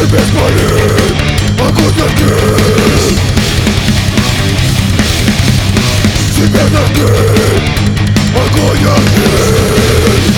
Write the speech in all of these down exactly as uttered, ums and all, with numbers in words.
Тебе спалит огонь ноги, тебе ноги, огонь ноги.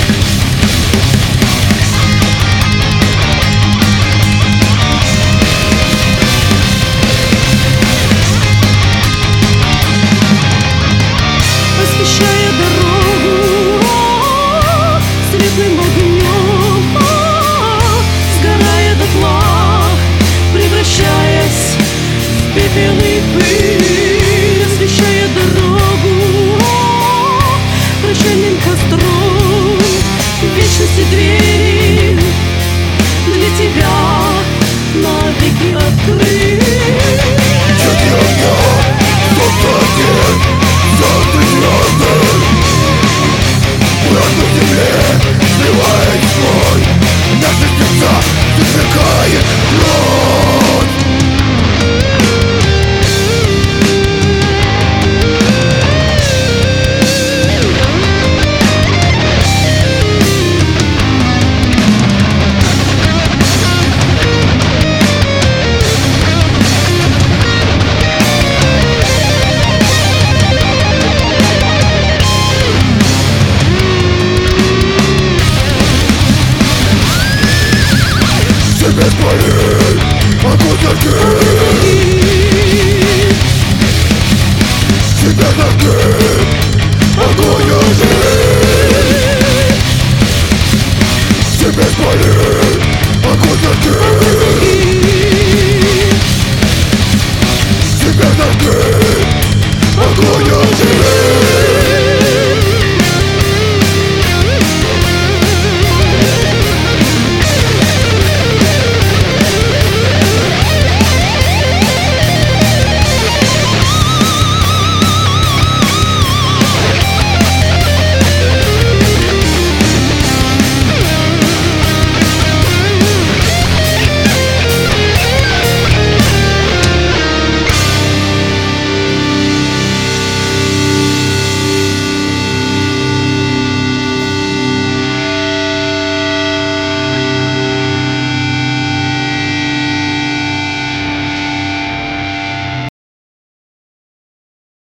Освещая дорогу светлым огнем, сгорая дотла, превращаясь в пепел и пыль. Освещая дорогу прощальным костром, вечности двери для тебя навеки открыть. Среди огня, солнце, солнце звезды, прямо в земле сливает свой, наши сердца засекает кровь. Тебе спалит огонь ноги, тебе ноги, огонь ноги. Тебе спалит огонь ноги, тебе ноги.